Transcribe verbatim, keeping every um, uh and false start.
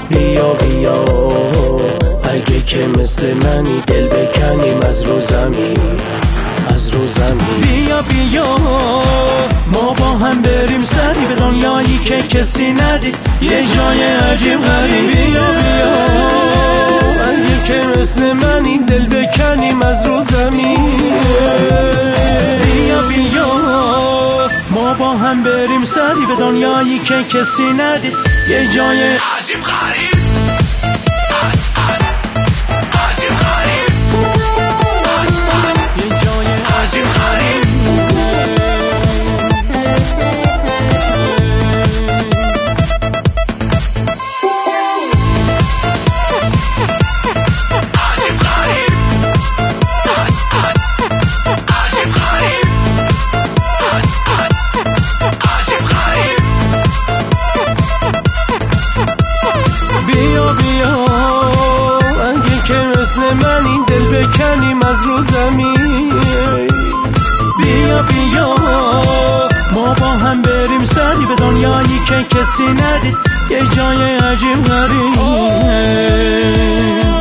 بیا بیا اگه که مثل منی دل بکنیم از رو زمین، از رو زمین. بیا بیا ما با هم بریم سری به دنیایی که کسی ندید، یه جای عجیب غریب. بیا بیا اگه که مثل منی دل بکنیم از رو زمین. بیا بیا ما با هم بریم سری به دنیایی که کسی ندید، یه جای عجیب غریب، عجیب غریب، یه جای عجیب غریب. منی دل بکنیم از رو زمین. بیا بیا ما با هم بریم سری به دنیایی که کسی ندید، یه جای عجیب غریب.